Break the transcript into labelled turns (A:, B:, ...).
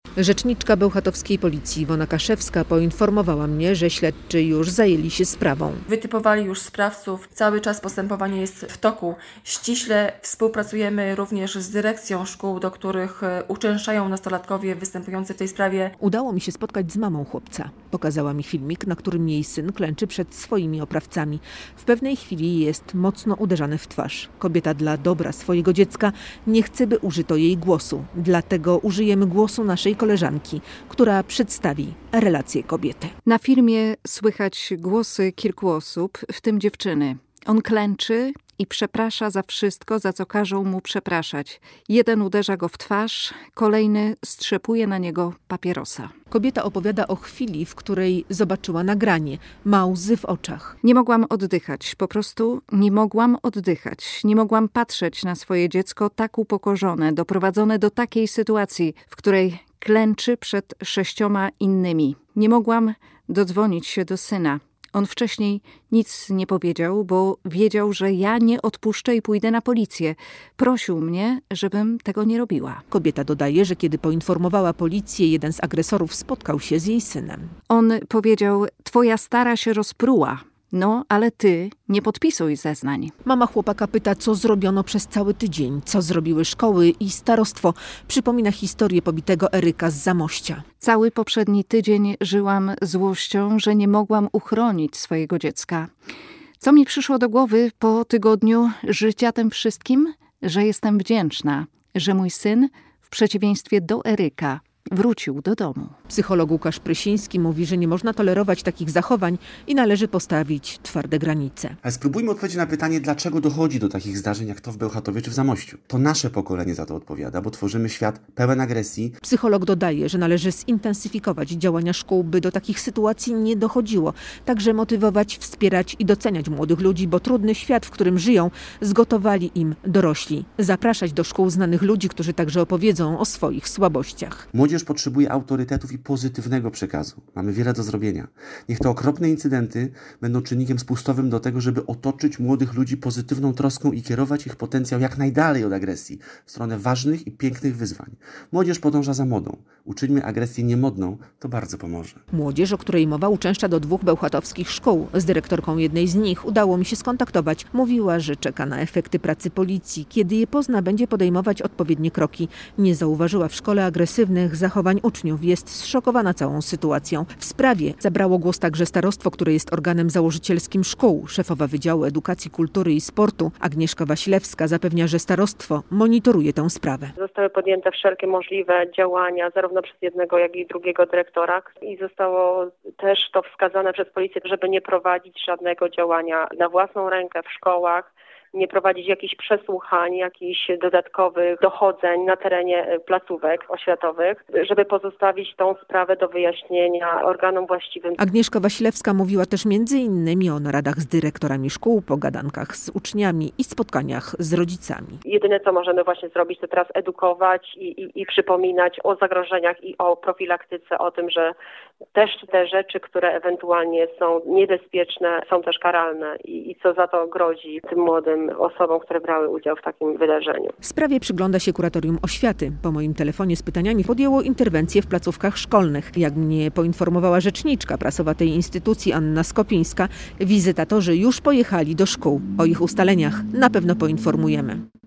A: Rzeczniczka bełchatowskiej policji Iwona Kaszewska poinformowała mnie, że śledczy już zajęli się sprawą.
B: Wytypowali już sprawców, cały czas postępowanie jest w toku. Ściśle współpracujemy również z dyrekcją szkół, do których uczęszczają nastolatkowie występujący w tej sprawie.
A: Udało mi się spotkać z mamą chłopca. Pokazała mi filmik, na którym jej syn klęczy przed swoimi oprawcami. W pewnej chwili jest mocno uderzany w twarz. Kobieta dla dobra swojego dziecka nie chce, by użyto jej głosu. Dlatego użyjemy głosu naszej koleżanki, która przedstawi relację kobiety.
C: Na filmie słychać głosy kilku osób, w tym dziewczyny. On klęczy i przeprasza za wszystko, za co każą mu przepraszać. Jeden uderza go w twarz, kolejny strzepuje na niego papierosa.
A: Kobieta opowiada o chwili, w której zobaczyła nagranie. Ma łzy w oczach.
C: Nie mogłam oddychać, po prostu nie mogłam oddychać. Nie mogłam patrzeć na swoje dziecko tak upokorzone, doprowadzone do takiej sytuacji, w której klęczy przed 6 innymi. Nie mogłam dodzwonić się do syna. On wcześniej nic nie powiedział, bo wiedział, że ja nie odpuszczę i pójdę na policję. Prosił mnie, żebym tego nie robiła.
A: Kobieta dodaje, że kiedy poinformowała policję, jeden z agresorów spotkał się z jej synem.
C: On powiedział: twoja stara się rozpruła. No, ale ty nie podpisuj zeznań.
A: Mama chłopaka pyta, co zrobiono przez cały tydzień, co zrobiły szkoły i starostwo. Przypomina historię pobitego Eryka z Zamościa.
C: Cały poprzedni tydzień żyłam złością, że nie mogłam uchronić swojego dziecka. Co mi przyszło do głowy po tygodniu życia tym wszystkim? Że jestem wdzięczna, że mój syn, w przeciwieństwie do Eryka, wrócił do domu.
A: Psycholog Łukasz Prysiński mówi, że nie można tolerować takich zachowań i należy postawić twarde granice.
D: Ale spróbujmy odpowiedzieć na pytanie, dlaczego dochodzi do takich zdarzeń, jak to w Bełchatowie czy w Zamościu. To nasze pokolenie za to odpowiada, bo tworzymy świat pełen agresji.
A: Psycholog dodaje, że należy zintensyfikować działania szkół, by do takich sytuacji nie dochodziło. Także motywować, wspierać i doceniać młodych ludzi, bo trudny świat, w którym żyją, zgotowali im dorośli. Zapraszać do szkół znanych ludzi, którzy także opowiedzą o swoich słabościach.
D: Młodzież potrzebuje autorytetów i pozytywnego przekazu. Mamy wiele do zrobienia. Niech te okropne incydenty będą czynnikiem spustowym do tego, żeby otoczyć młodych ludzi pozytywną troską i kierować ich potencjał jak najdalej od agresji, w stronę ważnych i pięknych wyzwań. Młodzież podąża za modą. Uczyńmy agresję niemodną, to bardzo pomoże.
A: Młodzież, o której mowa, uczęszcza do 2 bełchatowskich szkół. Z dyrektorką jednej z nich udało mi się skontaktować. Mówiła, że czeka na efekty pracy policji. Kiedy je pozna, będzie podejmować odpowiednie kroki. Nie zauważyła w szkole agresywnych zachowań uczniów. Jest zszokowana całą sytuacją. W sprawie zabrało głos także starostwo, które jest organem założycielskim szkół. Szefowa Wydziału Edukacji, Kultury i Sportu Agnieszka Wasilewska zapewnia, że starostwo monitoruje tę sprawę.
E: Zostały podjęte wszelkie możliwe działania, zarówno przez jednego, jak i drugiego dyrektora, i zostało też to wskazane przez policję, żeby nie prowadzić żadnego działania na własną rękę w szkołach, nie prowadzić jakichś przesłuchań, jakichś dodatkowych dochodzeń na terenie placówek oświatowych, żeby pozostawić tą sprawę do wyjaśnienia organom właściwym.
A: Agnieszka Wasilewska mówiła też m.in. o naradach z dyrektorami szkół, pogadankach z uczniami i spotkaniach z rodzicami.
E: Jedyne, co możemy właśnie zrobić, to teraz edukować i przypominać o zagrożeniach i o profilaktyce, o tym, że też te rzeczy, które ewentualnie są niebezpieczne, są też karalne i co za to grozi tym młodym osobom, które brały udział w takim wydarzeniu.
A: W sprawie przygląda się Kuratorium Oświaty. Po moim telefonie z pytaniami podjęło interwencję w placówkach szkolnych. Jak mnie poinformowała rzeczniczka prasowa tej instytucji Anna Skopińska, wizytatorzy już pojechali do szkół. O ich ustaleniach na pewno poinformujemy.